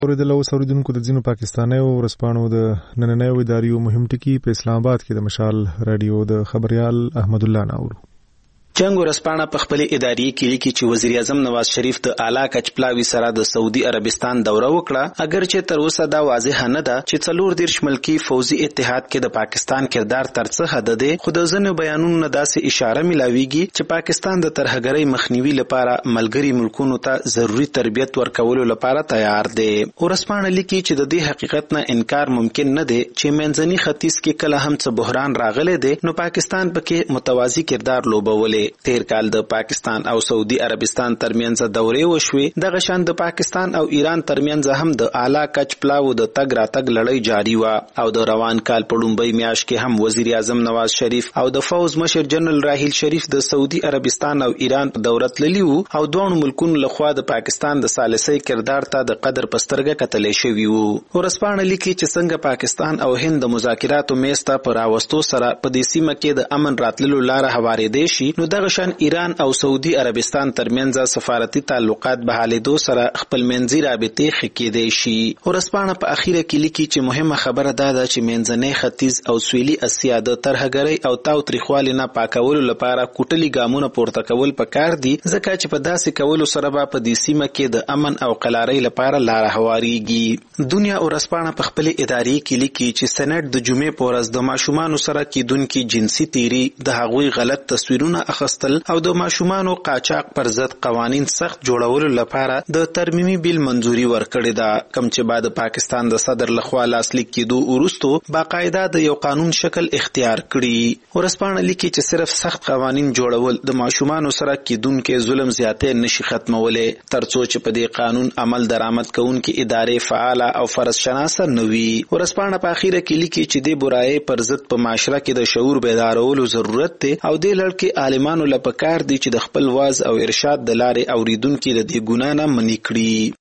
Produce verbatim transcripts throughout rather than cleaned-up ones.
اوریدل او سوریدونکو د ځینو پاکستانیو ورسپانو د نننیو اداریو مهم ټکی په اسلام آباد کې د مشال رادیو د خبريال احمد الله ناورو. جنگ ورسپانه په خپل اداري کې لیکي چې وزیر اعظم نواز شریف د اعلی کچپلاوي سره د سعودي عربستان دوره وکړه، اگر چې تر اوسه دا واضح نه ده چې څلور دیرش ملکی فوزي اتحاد کې د پاکستان کردار تر څه حد دی، خو د ځینو بیانونو داسې اشاره ملاويږي چې پاکستان د ترهګرۍ مخنیوي لپاره ملګری ملکونو ته ضروری تربیت ورکولو لپاره تیار دی. ورسپانه لیکي چې د دې حقیقت نه انکار ممکن نه دی چې منځني ختیځ کې کله هم څه بحران راغلی دی نو پاکستان پکې متوازی کردار لوبولې. تیر کال د پاکستان او سعودي عربستان ترمنځ دورې وشوې، دغه شان د پاکستان او ایران ترمنځ هم د اعلی کچ پلاو د تګ راتګ لړۍ جاری و او د روان کال په لومړۍ میاشت کې هم وزیر اعظم نواز شریف او د فوز مشر جنرال راحیل شریف د سعودي عربستان او ایران په دوره تللی وو او دوه ملکونو لخوا د پاکستان د ثالثي کردار ته د قدر پسترګه کتلې شوی وو. ورسپانه لیکي چې څنګه پاکستان او هند د مذاکراتو میسته پر راوستو سره په دې سیمه کې د امن راتللو لار هوارېدې شي، نو دغه شان ایران او سعودي عربستان ترمنځ سفارتي تعلقات بحالېدو سره خپل منځي رابطې ښه کېدای شي. ورسپانه په اخیره کې لیکي چې مهمه خبره دا ده چې منځنۍ ختیځ او سویلي اسیا د ترهګرۍ او تاوتریخوالي نه پاکولو لپاره کوټلي ګامونه پورته کول پکار دي، ځکه چې په داسې کولو سره به په دې سیمه کې د امن او قلارۍ لپاره لار هوارېږي. دنیا ورسپانه په خپل اداري کې لیکي چې سېنات د جمعې په ورځ د ماشومانو سره کېدونکي جنسي تیری، د هغوی غلط تصویرونه اخیستل او د ماشومانو قاچاق پر ضد قوانین سخت جوړولو لپاره د ترمیمي بیل منځوري ورکړې ده، کوم چې بعد پاکستان د صدر لخوا لاسلیک کېدو وروسته باقاعده د یو قانون شکل اختیار کړي. ورسپانه لیکي چې صرف سخت قوانین جوړول د ماشومانو سره کېدونکي ظلم زیاتې نشي ختمولی، ترڅو چې په دې قانون عمل درآمد کوونکي ادارې فعاله او فرض شناسه نه وي. ورسپانه په اخیره کې لیکي چې د برایي پر ضد په معاشره کې د شعور بیدارولو ضرورت دی او د لړ کې عالمانو لپاره کار دی چې د خپل واز او ارشاد د لارې اوریدونکو د دې ګناه نه منې کړي.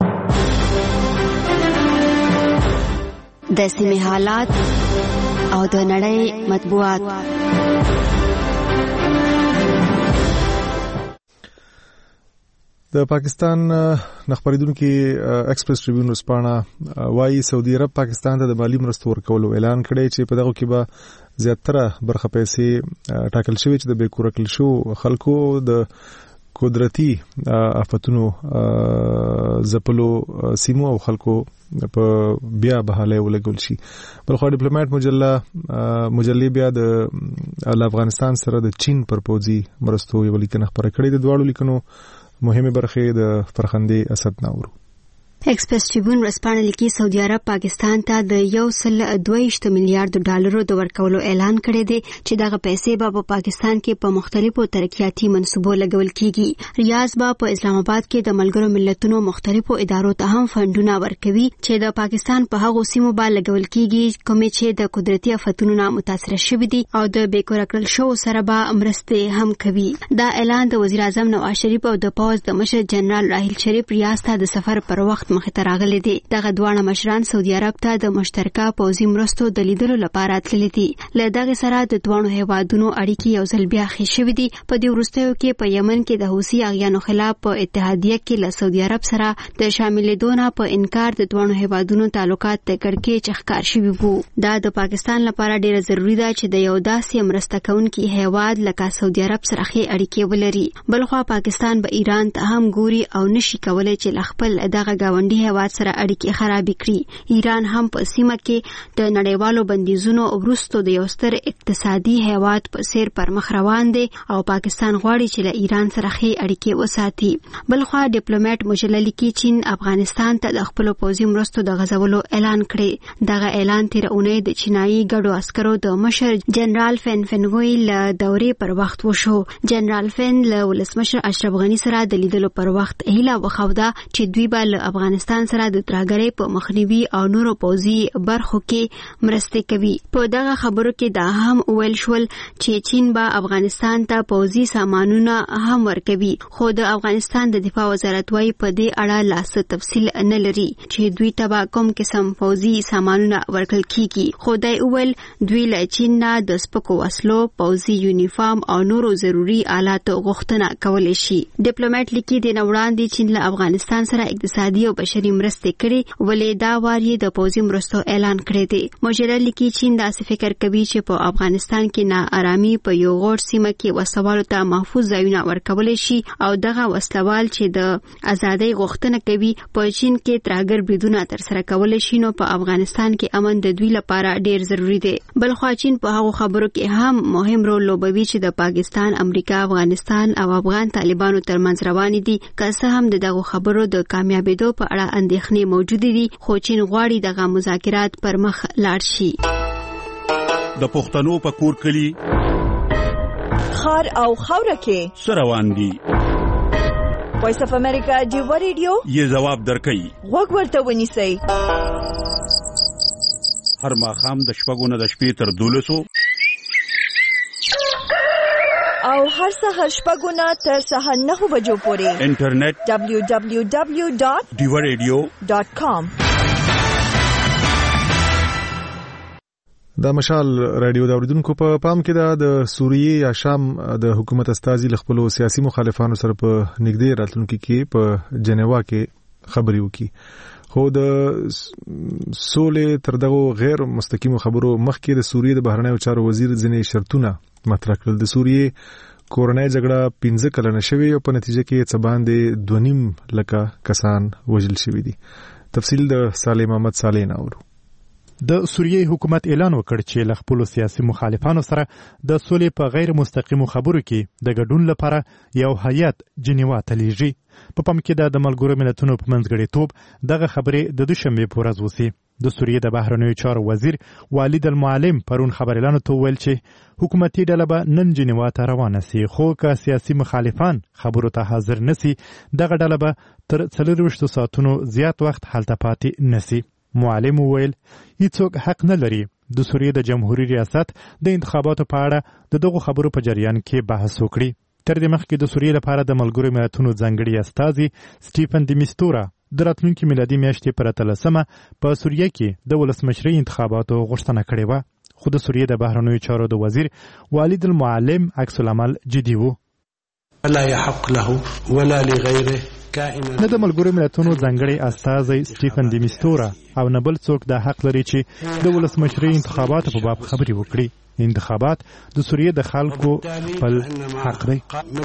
د سیمې حالات او د نړۍ مطبوعات. د پاکستان نخبریدونکو ایکسپریس ټریبیون رسپانه وايي سعودي عرب پاکستان ته د مالی مرستو ورکولو اعلان کړی چې په دغه کې به زیاتره برخه پیسې ټاکل شوی چې د بیکورکل شو خلکو د قدرتي آفتونو زپلو سیمو او خلکو په بیا بحاله ولګول شي. بلخو ډیپلوماټ مجله مجلې بیا د افغانستان سره د چین پر پوزي مرستو یو لیکنه خبره کړې د دواړو لیکنو مهمه برخه د فرخندې اسد ناورو. ایکسپریس ټریبیون رسپانه لیکي سعودي عرب پاکستان ته د یو سل دوه میلیارډ ډالرو د ورکولو اعلان کړی دی چې دغه پیسې به په پاکستان کې په مختلفو ترقیاتي منصوبو لګول کیږي. ریاض به په اسلام آباد کې د ملګرو ملتونو مختلفو ادارو ته هم فندونه ورکوي چې د پاکستان په هغو سیمو باندې لګول کیږي کومې چې د قدرتي آفتونو نه متاثر شوي دي او د بیکور کړل شو سره به مرستې هم کوي. دا اعلان د وزیر اعظم نواز شریف او د پوز د مشر جنرال راحیل شریف ریاض ته د سفر پر وخت مخې ته راغلي دي. دغه دواړه مشران سعودي عرب ته د مشترکه پوځي مرستو د لیدلو لپاره تللي دي. له دغه سره د دوه هیوادونو اړیکې یو ځل بیا ښې شوې دي. په دې وروستیو کې په یمن کې د حوثي اغیانو خلاف په اتحادیه کې له سعودي عرب سره د شاملېدو نه په انکار د دوه هیوادونو تعلقات د کړکېچ ښکار شوي وو. دا د پاکستان لپاره ډیره ضروری ده چې د یو داسې مرسته کوونکي هیواد لکه سعودي عرب سره ښې اړیکې ولري. بلخوا پاکستان به ایران ته هم ګوري او نشي کولای چې خپل دغه گاونډي هیواد سره اړیکې خراب کړي. ایران هم په سیمه کې د نړیوالو بندیزونو وروسته د یو ستر اقتصادي هیواد په څیر پر مخ روان دی او پاکستان غواړي چې له ایران سره ښې اړیکې وساتي. بلخوا ډیپلوماټ مجله لیکي چین افغانستان ته د خپل پوځي مرستو د غځولو اعلان کړی. دغه اعلان تیر اونۍ د چینایي ګډو عسکرو د مشر جنرال فن فنګوي له دورې پر وخت وشو. جنرال فن له ولسمشر اشرف غني سره د لیدلو پر وخت هیله وښوده چې دوی به له افغانستان سره د ترهګرۍ په مخنیوي او نورو پوځي برخو کې مرستې کوي. په دغه خبرو کې دا هم وویل شول چې چین به افغانستان ته پوځي سامانونه هم ورکوي، خو د افغانستان د دفاع وزارت وايي په دې اړه لا څه تفصیل نه لري چې دوی ته به کوم قسم پوځي سامانونه ورکړل کیږي. خو دا ویل دوی له چین نه د سپکو وسلو، پوځي یونیفارم او نورو ضروري آلاتو غوښتنه کولی شي. ډیپلوماټ لیکي د نوړاندې چین له افغانستان سره اقتصادي او بشري مرستې کړې ولې دا وار یې د پوځي مرستو اعلان کړی دی. مجله لیکي چین داسې فکر کوي چې په افغانستان کې ناارامي په یو غوړ سیمه کې وسوالو ته محفوظ ځایونه ورکول شي او دغه وسلوال چې د ازادۍ غوښتنه کوي په چین کې ترهګر بریدونه ترسره کول شي نو په افغانستان کې امن د دوی لپاره ډیر ضروری دی. بلخو چین په هغه خبرو کې هم مهم رول لوبوي چې د پاکستان، امریکا، افغانستان او افغان طالبانو ترمنځ روان دي. که څه هم دغه خبرو د کامیابیدو په اړه اندېښنې موجود دي خو چین غواړي دغه مذاکرات پر مخ لاړ شي. د پښتنو په کور کلی خار او خوره کې سروان دي. وایس اف امریکا دیو ریډیو یې جواب درکړي. وګ ورته ونیسئ. هر ماښام د شپږو نه د شپې تر دولسو او هر سهار شپږو نه تر سهار نهو بجو پورې انټرنیټ دبلیو دبلیو دبلیو ډاټ دیو ریډیو ډاټ کام. د مشال رادیو د اوریدونکو په پام کې د سوریې یا شام د حکومت استازي ل خپل سیاسي مخالفانو سره په نږدې راتلونکو کې په جنیوا کې خبري وکړي. خو د سولې تر دغه غیر مستقیم خبرو مخکې د سوریې د بهرنیو چارو وزیر ځینې شرطونه مطرح کړل. د سوریې کورنۍ جګړه پنځه کلنه شوې او په نتیجه کې څه باندې دوه نیم لکه کسان وژل شوي دي. تفصیل د صالح محمد صالح ناورو. د سوریې حکومت اعلان وکړ چې ل خپل سیاسي مخالفانو سره د سولې په غیر مستقیمو خبرو کې د ګډون لپاره یو هیئت جنیوا ته لیږي. په پام کې د ملګرو ملتونو په منځګړیتوب دغه خبرې د دوشنبه په ورځ وسی. د سوریې د بهرنیو چارو وزیر والد المعلم پرون خبريالانو ته ویل چې حکومتي ډله به نن جنیوا ته روانه سي خو که سیاسي مخالفان خبرو ته حاضر نسی دغه ډله به تر څلورویشتو ساعتونو زیات وخت هلته پاتې نسی. معلم ویل هیڅوک حق نه لري د سوریې د جمهوریت ریاست د انتخاباتو په اړه د دغه خبرو په جریان کې بحث وکړي. تر دې مخکې د سوریې لپاره د ملګرو ملتونو ځانګړي استازي سټیفن دی میستورا د راتلونکي میلادي میاشتې پر اتلسمه په سوریې کې د ولسمشرۍ انتخاباتو غوښتنه کړې وه. خو د سوریې د بهرنیو چارو د وزیر والد المعلم عکس العمل جدي و. لا يحق له ولا لغيره نه د ملګرو ملتونو ځانګړي استازی سټیفن دی میستورا او نه بل څوک د حق لري چې د ولسمشرۍ انتخاباتو په باب خبرې وکړي. انتخابات د سوریې د خلکو خپل حق دی.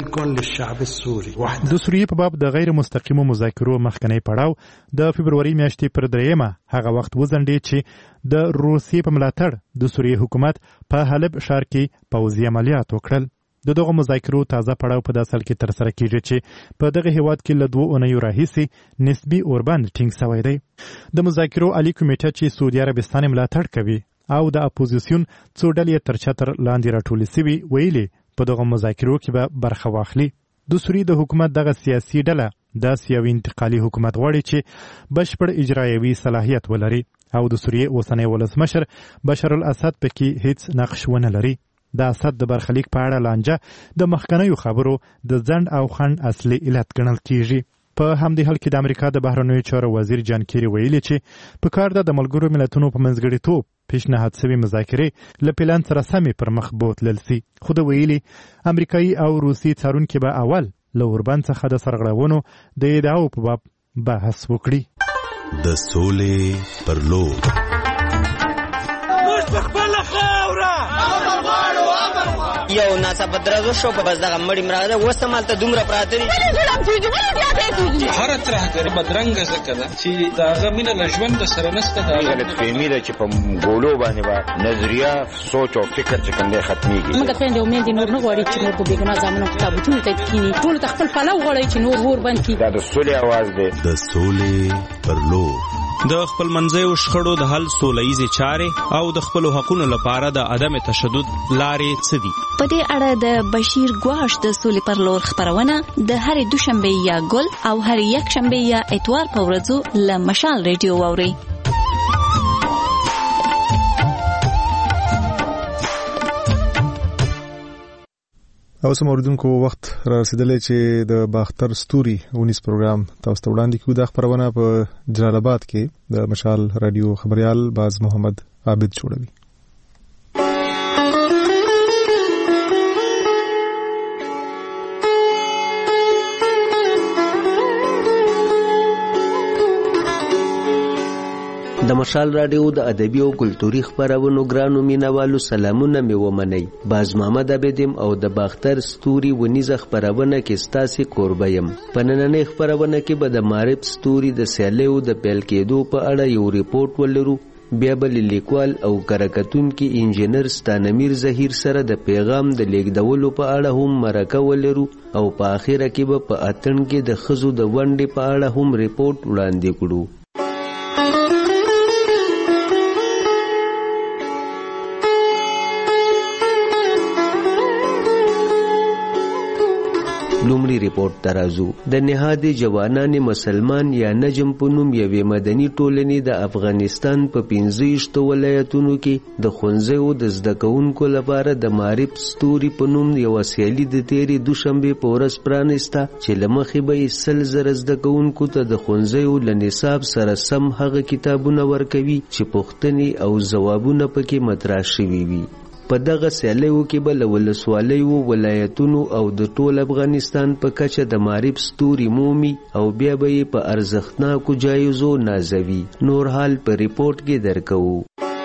د سوریې په باب د غیر مستقیمو مذاکرو مخکنی پړاو د فبروري میاشتې پر دریمه هغه وخت وزنډې چې د روسیې په ملاتړ د سوریې حکومت په حلب ښار کې پوځي عملیات وکړل. د دغه مذاکرو تازه پړاو په داسل کې تر سره کیږي چې په دغه هیواد کې له دوه اونیو راهیسې نسبی اوربند ټینګ شوی دی. د مذاکرو عالی کمیټه چې سعودي عربستان ملاتړ کوي او د اپوزیسیون څو ډلې تر چتر لاندې راټولې سوي ویلي په دغه مذاکرو کې به برخه واخلي. د سوریې د حکومت دغه سیاسي ډله داسې یو انتقالي حکومت غواړي چې بشپړ اجرایوي صلاحیت ولري او د سوریې اوسنی ولسمشر بشار الاسد پکې هیڅ نقش ونه لري. د اسد د برخلیک په اړه لانجه د مخکنیو خبرو د ځند او خند اصلي علت ګڼل کیږي. په همدې حال کې د امریکا د بهرنیو چارو وزیر جان کیری ویلي چې په کار د ملګرو ملتونو په منځګړیتوب پیشنهاد شوی مذاکرې له پلان سره سمې پر مخ بوتلل سي. خو د ویلي امریکایي او روسي څارونکي به اول له اوربند څخه د سرغړونو د ادعاو په باب بحث وکړي. د سولې پر لور یو ناڅاپه درز وشو په بس دغه مړی مراغله وسه مالته دومره پراته دي هر ترهګر بدرنګه ځکه ده چې دغه مینه له ژوند سره نسته. دا غلطفهمي ده چې په ګولو باندې به نظریه سوچ او فکر چې کوم دی ختمېږي. موږ ته د امید نور نه غواړي چې نور په بېګناه زامنو کتابتونو ته کښېني. ټولو ته خپل پلو غواړي چې نور ور بند کړي. دا د سولې اواز دی. د سولې پر لور د خپل منځیو شخړو د حل سولهییزې چارې او د خپلو حقونو لپاره د عدم تشدد لارې څه دي؟ په دې اړه د بشیر ګواش د سولې پر لور خبرونه د هرې دوشنبه یا ګل او هرې یکشنبه یا اتوار په ورځو له مشال ریډیو واورئ. او سم اوریدونکو وخت را رسیدلی چې د باختر ستوري ونیس پروګرام تاسو ته وړاندې کوو. دا خبرونه په جلال آباد کې د مشال رادیو خبريال باز محمد عابد جوړوي. د مشال رادیو د ادبي او کلتوري خبرونو ګرانو مینوالو سلامونه مې ومنئ. باز محمد عبدیم او د باختر ستوري ونیزه خبرونه کې ستاسې کوربه یم. په نننۍ خبرونه کې به د معرف ستوري د سیالیو د پیل کېدو په اړه یو ریپورټ ولرو. بیا به لیکوال او کرکتونکي انجینر ستانمیر زهیر سره د پیغام د لیږدولو په اړه هم مرکه ولرو او په اخره کې به په اتڼ کې د ښځو د ونډې په اړه هم ریپورټ وړاندې کړو. لومړی ریپورټ ته راځو. د نهاد جوانان مسلمان یا نجم په نوم یوې مدني ټولنې د افغانستان په پنځه ویشتو ولایتونو کې د ښوونځیو د زده کوونکو لپاره د معرف ستوري په نوم یوه سیالي د تېرې دوشنبې په ورځ پرانیسته چې له مخې به یې سل زره زده کوونکو ته د ښوونځیو له نصاب سره سم هغه کتابونه ورکوي چې پوښتنې او ځوابونه پکې مطرح شوي وي. په دغه سیالیو کې به له ولسوالیو ولایتونو او د ټول افغانستان په کچه د معرف ستوري مومي او بیا به یې په ارزښتناکو جایزو نازوي. نور حال په ریپورټ کې درکوو.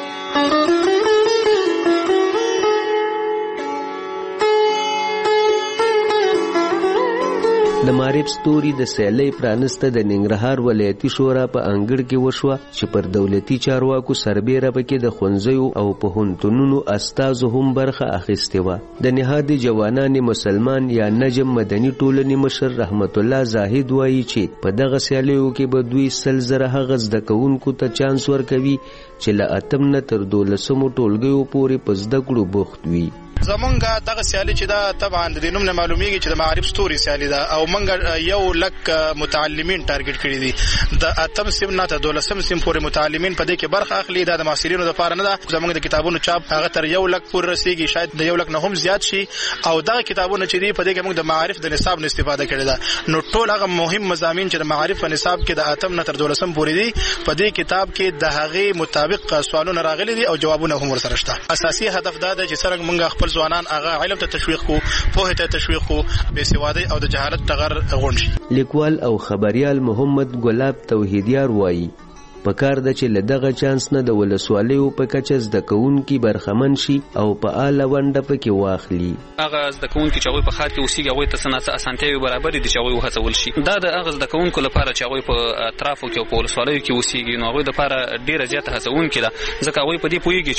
د معرف ستوري د سیالۍ پرانسته د ننګرهار ولایتي شورا په انګړ کې وشوه چې پر دولتي چارواکو سربیره پکې د ښوونځیو او پوهنتونونو استازو هم برخه اخیستې وه. د نهاد جوانان مسلمان یا نجم مدني ټولنې مشر رحمت الله زاهد وایي چې په دغه سیالیو کې به دوی سل زره هغه زده کوونکو ته چانس ورکوي چې له اتم نه تر دولسمو ټولګیو پورې په زده کړو بوخت وي. زمونږ دغه سیالي چې دا طبعا د دې نوم نه معلومیږي چې د معرف ستوري سیالي ده او مونږ یو لک متعلمین ټارګټ کړي دي. د اتم سیم نه تر دولسم سیم پورې متعلمین په دې کې برخه اخلي. دا د محصلینو لپاره نه ده. زمونږ د کتابونو چاپ هغه تر یو لک پورې رسیږي، شاید د یو لک نه هم زیات شي. او دغه کتابونه چې دي په دې کې موږ د معرف د نصاب نه استفاده کړې ده. نو ټول هغه مهم مضامین چې د معرف په نصاب کې د اتم نه تر دولسم پورې دي په دې کتاب کې د هغې مطابق سوالونه راغلي دي او جوابونه هم ورسره شته. اساسي هدف دا دی چې څنګه موږ خپل ځوانان هغه علم ته تشویق کو، پوهه ته تشویق کو، بې سوادي او د جهالت ټغر غونډ شي. لیکوال او خبريال محمد ګلاب توحیدیار وایي پکار ده چې له دغه چانس نه د ولسوالیو په کچه زده کوونکي برخمن شي او په اعلی ونډه پکې واخلي. هغه زده کوونکي چې هغوی په ښار کې اوسېږي هغوی ته څه نه څه اسانتیاوې برابرې دي چې هغوی وهڅول شي. دا د هغه زده کوونکو لپاره چې هغوی په اطرافو کې او په ولسوالیو کې اوسېږي نو هغوی دپاره ډېره زیاته هڅوونکې ده، ځکه هغوی په دې پوهېږي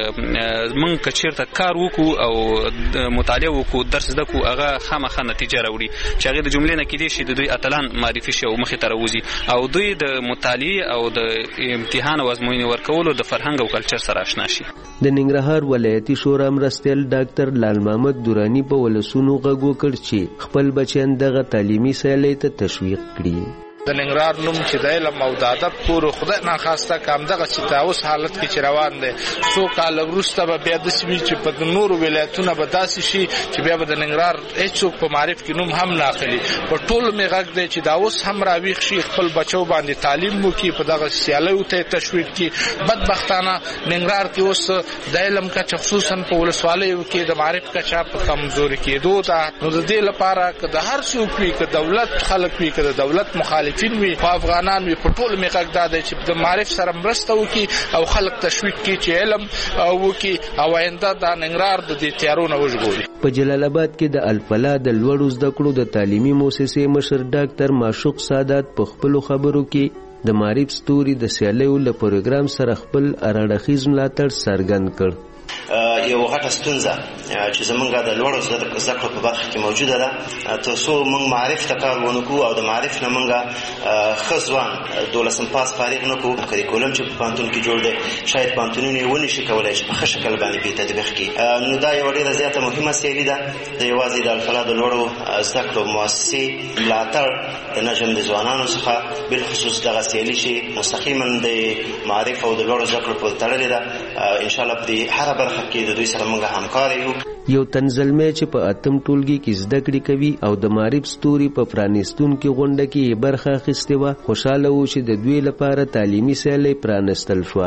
چې موږ که چېرته کار وکړو او مطالعه وکړو، درس زده کړو، هغه خامخا نتیجه راوړي چې هغې د جملې نه کیدای شي د دوی اتلان معرفي شي او مخې ته راوځي او دوی د مطالعې او د امتحان او ازموینې ورکولو د فرهنګ او کلچر سره آشنا شي. د ننګرهار ولایتي شورا مرستیال ډاکټر لال محمد دورانی په ولسونو غږ وکړ چې خپل بچیان دغه تعلیمي سیالۍ ته تشویق کړي. د ننګرهار نوم چې د علم او د ادب پورو خدای ناخواسته کم دغه چې تاوس حالت کې چې روان دی څو کاله وروسته به بیا داسې وي چې په نورو ولایتونه به داسې شي چې بیا به د ننګرهار هېڅوک په معرف کې نوم هم نه اخلي. په ټولو مې غږ دی چې دا اوس هم راویښ شي، خپل بچو باندې تعلیم وکړي، په دغه سیالیو ته تشویق کړي. بدبختانه ننګرهار کې اوس د علم کچه خصوصا په ولسوالیو کې د معرف کچه په کمزوري کېدو ده. نو د دې لپاره که د هر څوک وي، که دولت خلک وي، که د دولت مخالف وي، خو افغانان وي، په ټول می غږ دا دی چې د معرف سره مرسته وکړي او خلک تشویق کړي چې علم وکړي او آینده د ننګرهار د دې تیارو نه وژغوري. په جلال آباد کې د الفلا د لوړو زده کړو د تعلیمي مؤسسې مشر ډاکټر معشوق سادات په خپلو خبرو کې د معرف ستوري د سیالیو له پروګرام سره خپل اراړخیز ملاتړ څرګند کړ. یو غټه ستونزه چې زمونږ د لوړو زده کړو په برخه کې موجوده ده، تر څو موږ معرف ته کار ونه کړو او د معرف نه موږ ښه ځوان دولسم پاس فارغ نه کړو. کریکولم چې په پوهنتون کې جوړ دی شاید پوهنتونونه یې ونه شي کولی چې په ښه شکل باندې پرې تطبیق کړي. نو دا یوه ډېره زیاته مهمه سیالي ده. د یوازې د الفلا د لوړو زده کړو مؤسسې ملاتړ د نجم د ځوانانو څخه بالخصوص دغه سیالي چې مستقیما د معرف او د لوړو زده کړو پورې تړلې ده، انشاءالله په دې هره برخه کې د دوی سره موږ همکار یو. یو تنزلمې چې په اتم ټولګي کې زده کړې کوي او د معرف ستوري په پرانیستونکې غونډه کې برخه اخیستې وه، خوشحاله و چې د دوی لپاره تعلیمي سیالۍ پرانستل شوه.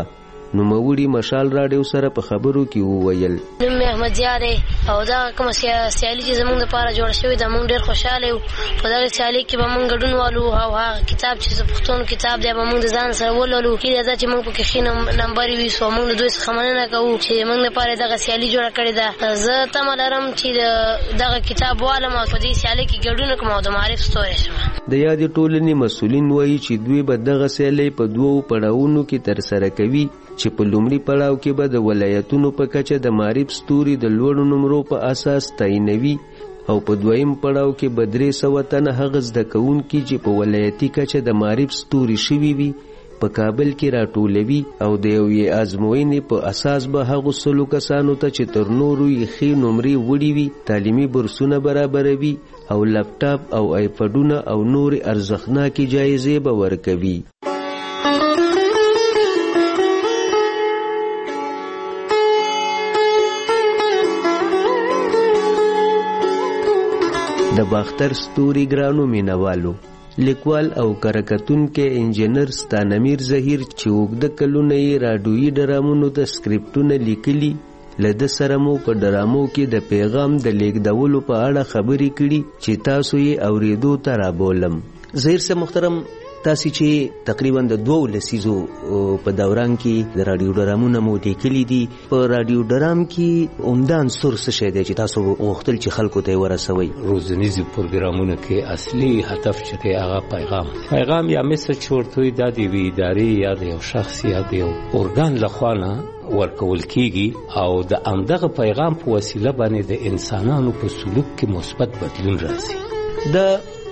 نوموړي مشال راډیو سره په خبرو کې وویل نوم مې احمد زیار او دا کوم سیالي چې زموږ لپاره جوړ شوې ده موږ ډېر خوشاله یو په دغه سیالي کې به موږ ګډون والو او هغه کتاب چې پښتون کتاب دی به موږ د ځان سره ولولو هیله ده چې موږ په کې ښه نمبر وي سو موږ د دوی څخه مننه کوو چې موږ لپاره دغه سیالي جوړه کړې ده زه تمه لرم چې دغه کتاب والم او په دې سیالي کې ګډون وکړم او د معرف ستوری شم د یادې ټولنې مسؤلین وایي چې دوی به دغه سیالي په دوو پړاوونو کې ترسره کوي چې په لومړي پړاو کې به د ولایتونو په کچه د معرف ستوري د لوړو نمرو په اساس تعینوي او په دویم پړاو کې به درې سوه تنه هغه زده کوونکي چې په ولایتي کچه د معرف ستوري شوي وي په کابل کې راټولوي او د یوې ازموینې په اساس به هغو سلو کسانو ته چې تر نورو یې ښې نمرې وړي وي تعلیمي برسونه برابروي او لپټاپ او آیپډونه او نورې ارزښتناکې جایزې به ورکوي. د باختر ستوري ګرانو مینوالو لیکوال او کرکټونکي انجینر ستانمیر زهیر چې اوږده کلونه یې راډیویي ډرامونو د سکرپټونه لیکلي له ده سره مو په ډرامو کې د پیغام د لیږدولو په اړه خبرې کړي چې تاسو یې اورېدو ته رابولم. زهیر صاحب محترم تاسو چې تقریبا د دوو لسیزو په دوران کې د راډیو ډرامونه مو لیکلي دي په راډیو ډرام کې عمده عنصر څه شی دی چې تاسو غوښتل چې خلکو ته یې ورسوئ؟ روزنیزو پروګرامونو کې اصلي هدف چې دی هغه پیغام پیغام یا مثل چې ورته وایي دا د یوې ادارې یا د یو شخص یا د یو ارګان لخوا نه ورکول کیږي او د همدغه پیغام په وسیله باندې د انسانانو په سلوک کې مثبت بدلون راځي. د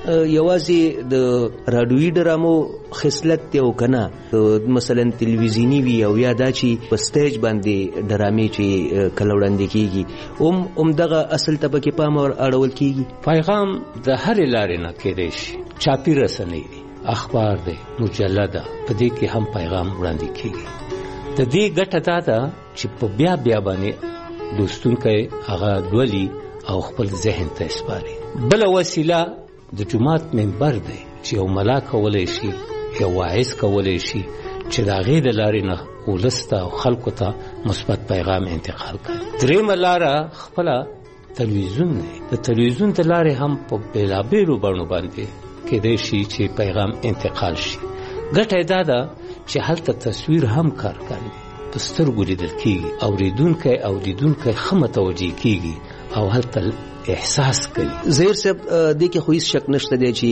یوازې د راډیویي ډرامو خصلت دی او کنه مثلا تلویزیونی وي او یا دا چې په سټیج باندې ډرامې چې کله وړاندې کیږي هم هم دغه اصل ته پکې پام اړول کیږي؟ پیغام د هرې لارې نه کېدای شي چاپي رسنۍ دي اخبار دی مجله ده په دې کې هم پیغام وړاندې کیږي. د دې ګټه دا ده چې په بیا بیا باندې لوستونکی هغه لولي او خپل ذهن ته سپاري. بله وسیله د جماعت منبر دی چې یو ملا کولی شي یو واعظ کولی شي چې د هغې د لارې نه ولس ته او خلکو ته مثبت پیغام انتقال کړي. درېیمه لاره خپله تلویزیون دی. د تلویزیون د لارې هم په بېلابېلو بڼو باندې کېدای شي چې پیغام انتقال شي. ګټه یې دا ده چې هلته تصویر هم کار کوي په سترګو لیدل کېږي اورېدونکی او لیدونکی ښه متوجه کېږي او هلته احساس کوي. زهیر صاحب دې کې خو هیڅ شک نشته دی چې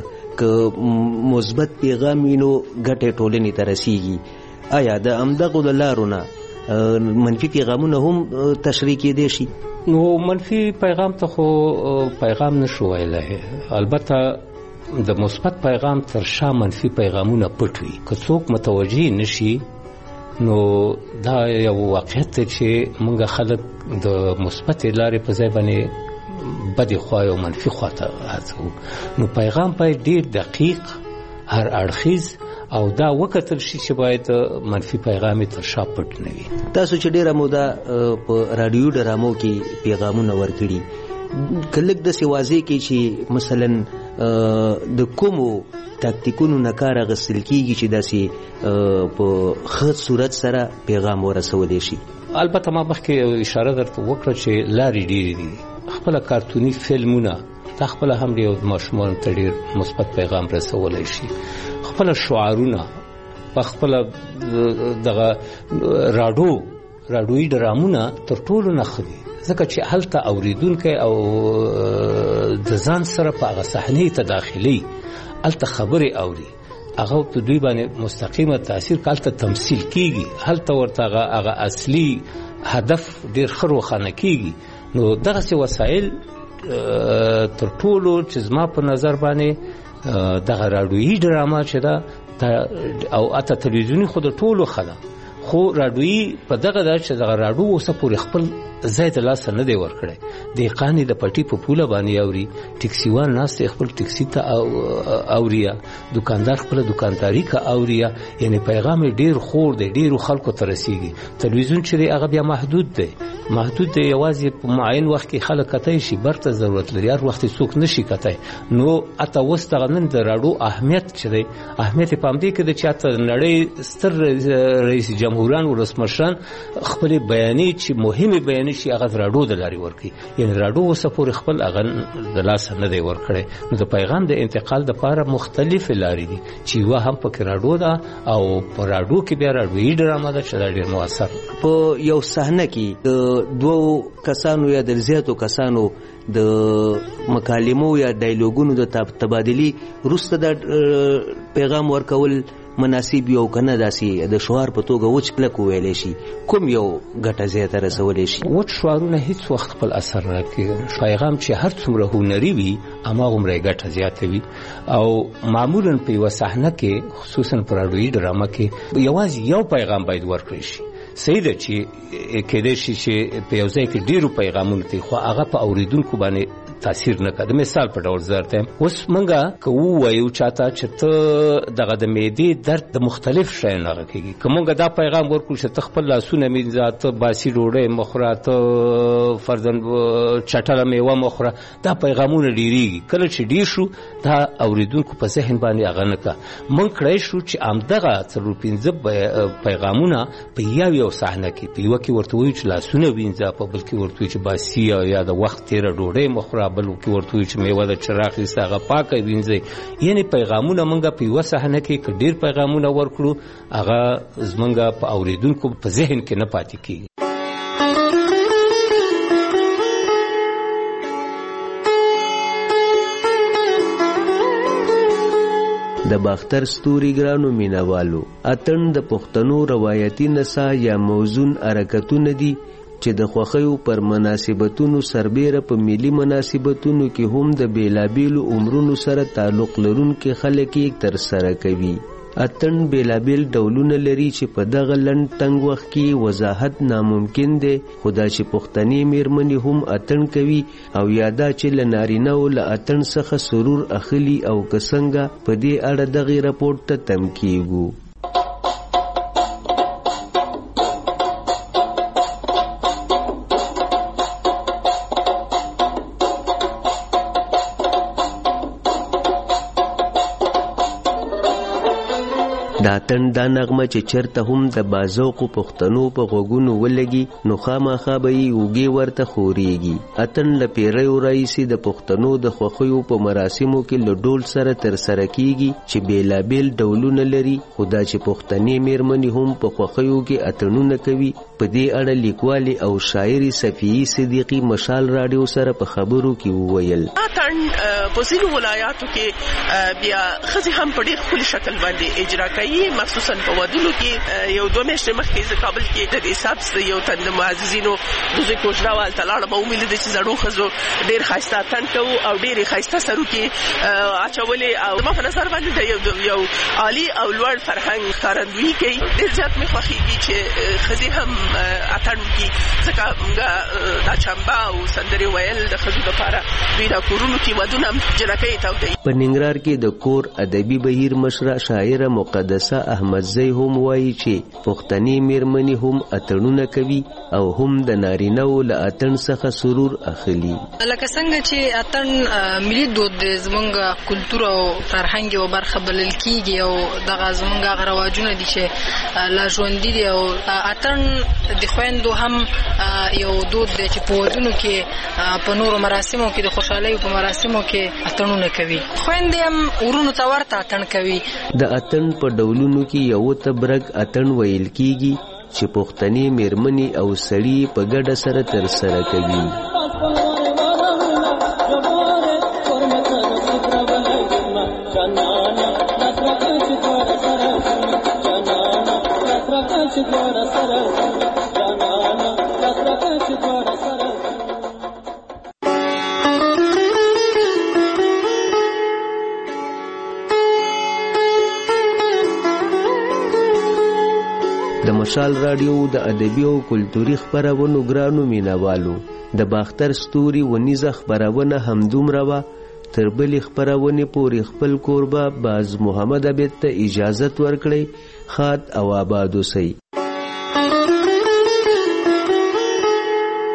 که مثبت پیغام وي نو ګټې ټولنې ته رسیږي. آیا د همدغو د لارو نه منفي پیغامونه هم تشریح کېدای شي؟ نو منفي پیغام ته خو پیغام نشو ویلی. البته د مثبت پیغام تر شا منفي پیغامونه پټ وي. که څوک متوجه نشي نو دا یو واقعیت دی چې موږ خلک د مثبتې لارې په ځای باندې بدې خوا او منفي خوا ته هڅوو. نو پیغام باید ډېر دقیق هر اړخیز او دا وکتل شي چې باید منفي پیغام تر شا پټ نه وي. تاسو چې ډېره موده په راډیو ډرامو کې پیغامونه ورکړي که لږ داسې واضح کړي چې مثلا د کومو تاکتیکونو نه کار اخیستل کېږي چې داسې په ښه صورت سره پیغام ورسولی شي؟ البته ما مخکې اشاره درته وکړه چې لارې ډېرې دي. خپله کارتوني فلمونه دا خپله هم د ماشومانو ته ډېر مثبت پیغام رسولی شي. خپله شعارونه په خپله دغه راډیو راډیویي ډرامونه تر ټولو نه ښه دي ځکه چې هلته اورېدونکی او د ځان سره په هغه صحنې ته داخلي هلته خبرې اوري هغه په دوی باندې مستقیمه تاثیر کوي. هلته تمثیل کېږي هلته ورته هغه اصلي هدف ډېر ښه روښانه کېږي. نو دغسې وسایل تر ټولو چې زما په نظر باندې دغه راډیویي ډرامه چې ده او اته تلویزیوني خو د ټولو ښه ده خو راډیویي په دغه ده چې دغه راډیو اوسه پورې خپل ځای د لاسه نه دی ورکړی. دهقان د پټي په پوله باندې اوري ټکسیوان ناست خپل ټکسي ته اوري دکاندار خپل دکانداري کا اوري یعنی پیغام ډیر خور دی ډیرو خلکو ته رسیږي. تلویزیون چې هغه بیا محدود دی محدود دی، یوازې په معین وخت کې خلک کتای شي برته ضرورت لري، هر وخت څوک نشي کتای. نو اته اوس دغه نن د راډیو اهمیت چې دی، اهمیت په همدې کې دی چې اته نړۍ ستر رئیس جمهوران او رسمشران خپل بیانې چې مهمه بیانې شي هغه راډیو د لاري ورکي، یعنی راډیو اوس پورې خپل هغه د لاس نه دی ورکړي. نو د پیغام د انتقال د لپاره مختلف لارې دي چې یو هم په راډیو ده او په راډیو کې بیا راډیوي ډرامه ده چې ډېر موثر. په یو صحنه کې د دوو کسانو یا د زیاتو کسانو د مکالمو یا ډایلوګونو د تبادلې وروسته د پیغام ورکول مناسب یو کنه داسې د شعار په توګه وچ کلک ویلی شي، کوم یو ګټه زیاته رسولی شي؟ وچ شعارونه هیڅ وخت خپل اثر نه کوي. پیغام چې هر څومره هنري وي هماغومره ګټه زیاته وي. او معمولا په یوه صحنه کې خصوصا په راډیوي ډرامه کې یوازې یو پیغام باید ورکړی شي. صحیح ده چې کېدای شي چې په یو ځای کې ډېرو پیغامونو ته خو هغه په اورېدونکو باندې تاثیر نه کوي. د مثال په ډول زرته اوس مونږه که ووایو چاته چې ته دغه د معدې درد د مختلف شیانو هغه کېږي، که مونږ دا پیغام ورکړو چې ته خپل لاسونه مینځه، ته باسي ډوډۍ مه خوره، ته فرضاً چټله میوه مه خوره، دا پیغامونه ډېرېږي. کله چې ډېر شو دا اورېدونکو په ذهن باندې هغه نه کا. مونږ کړی شو چې همدغه څلور پنځه پیغامونه په یو یو صحنه کې په یوه کې ورته وایو چې لاسونه وینځه، په بل کې ورته وایو چې باسي یا د وخت تېره ډوډۍ مه خوره، بل کې ورته وایو چې میوه د چراغ ایسته هغه پاکه وینځئ. یعنې پیغامونه مونږ په یوه صحنه کې که ډېر پیغامونه ورکړو هغه زمونږ په اورېدونکو په ذهن کې نه پاتې کېږي. د باختر ستوري ګرانو مینوالو، اتن د پښتنو روایتي نڅا یا موزون حرکتونه دي چې د خوښیو پر مناسبتونو سربیره په ملي مناسبتونو کې هم د بیلابیلو عمرونو سره تعلق لرونکي خلک یې ترسره کوي. اتن بیلابیل ډولونه لري چې په دغه لنډ تنګ وخت کې وضاحت ناممکن دی، خو دا چې پښتنې میرمنې هم اتن کوي او یا دا چې له نارینهو له اتن څخه سرور اخلي او که څنګه، په دې اړه دغې رپورټ ته تم کیږو. د اتن دا نغمه چې چرته هم د بازوقو پښتنو په غوږونو ولګي نو خامخا به یې اوږې ورته خورېږي. اتن له پیریو راهیسې د پښتنو د خوښیو په مراسمو کې له ډول سره ترسره کیږي چې بیلابیل ډولونه لري، خو دا چې پښتنې میرمنې هم په خوښیو کې اتنونه کوي، په دې اړه لیکوالې او شاعرې صفیې صدیقي مشال راډیو سره په خبرو کې وویل. اتن په ځینو ولایاتو کې بیا ښځې هم په ډېر ښکلي شکل باندې اجرا کوي، مخصوصا په ودونو کې. یو دوه میاشتې مخکې زه کابل کې د دې سبز یو تن د معززینو دوزې کوژراوه هلته لاړم او ومې چې زړو ښځو ډېر ښایسته اتن کوو او ډېرې ښایسته سروکې اچولې او زما په نظر باندې د یو عالي او لوړ فرهنګ ښکارندویي کوي. ډېر زیات مې خوښېږي چې ښځې هم اتن وکړي، ځکه موږ دا چمبه او سندرې ویل د ښځو لپاره دوی دا کورونو کې ودونه جنکۍ تودوي. په ننګرهار کې د کور ادبي بهیر مشره شاعره مقدسه احمدزی هم وایي چې پښتنې میرمنې هم اتڼونه کوي او هم د نارینهو له اتڼ څخه سرور اخلي. لکه څنګه چې اتڼ ملي دود دی، زموږ کلتور او فرهنګ یوه برخه بلل کېږي او دغه زموږ هغه رواجونه دي چې لا ژوندي دي. او اتڼ د خویندو هم یو دود دی چې په ودونو کې په نورو مراسمو کې د خوشحالیو په مراسمو کې اتڼونه کوي. خویندې هم ورونو ته ورته اتڼ کوي. د اتڼ په ډولونو کې یو ته برګ اتڼ ویل کېږي چې پښتنې میرمنې او سړي په ګډه سره ترسره کوي. د مشال راډیو د ادبي او کلتوري خپرونو ګرانو مینوالو، د باختر ستوري ونیزه خپرونه همدومره وه. تر بلې خپرونې پورې خپل کوربه باز محمد عبید ته اجازت ورکړئ. ښاد او آباد اوسئ.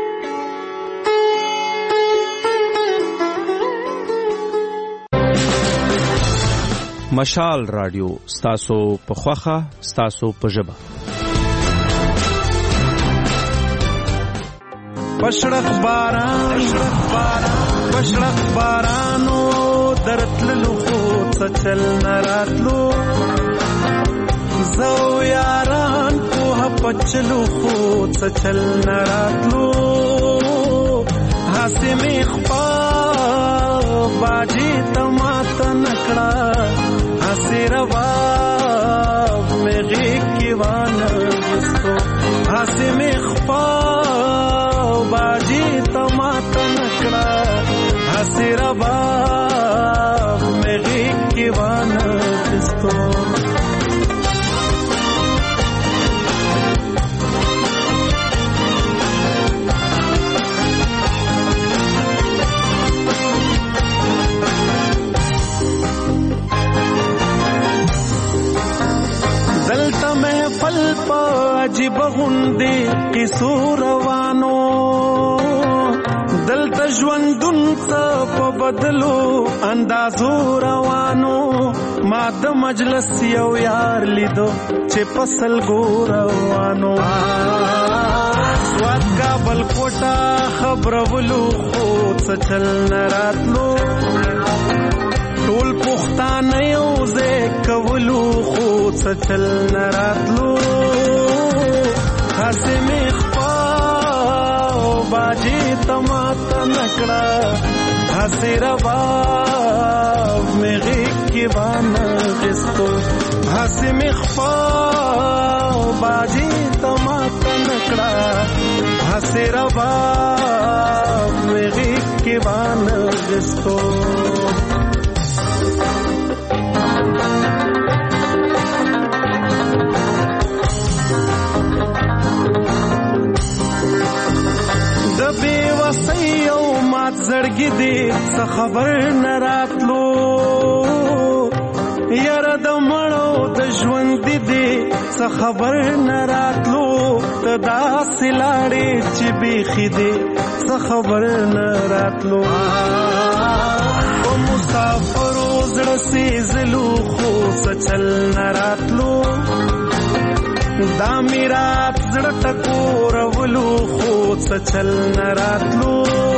مشال رادیو ستاسو په خوخه ستاسو په ژبه. پشړق باران پشړق بارانو درتللو خو څچل نراتلو زو یاران په پچلو خو څچل نراتلو هسه می خپا باجی تمات نکړه هسه روا مغي کی وان وستو هسه می خپا باجی تمات نکړه هسه روا مغي کی وان وستو عجیب غوندې کیسو روانو دلته ژوندون څه په بدلو اندازو روانو ما د مجلس یو یار لیدو چې پسل ګو روانو سواد کابل کوټه خبرولو خو څه چل نراتلو ټول پښتانه یو ځای کولو خو څه چل نراتلو هسه می خپا باجی تمات نکړه هسه روا مغي کی وان غستو هسه می خپا باجی تمات نکړه هسه روا مغي کی وان غستو زړګي دې څه خبر نه راتلو یاره د مړو د ژوند دې څه خبر نه راتلو ته داسې لاړې چې بیخي دې څه خبر نه راتلو په مسافرو زړه سیزلو خو څه چل نه راتلو دا میرات زړه ټکورولو خو څه چل نه راتلو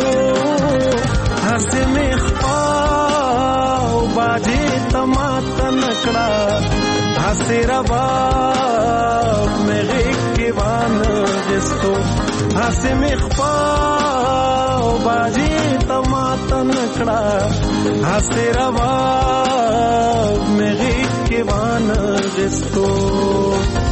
هسه می خپا باجی تمات نکړه هسه روا مغي کی وان غستو هسه می خپا باجی تمات نکړه هسه روا مغي کی وان غستو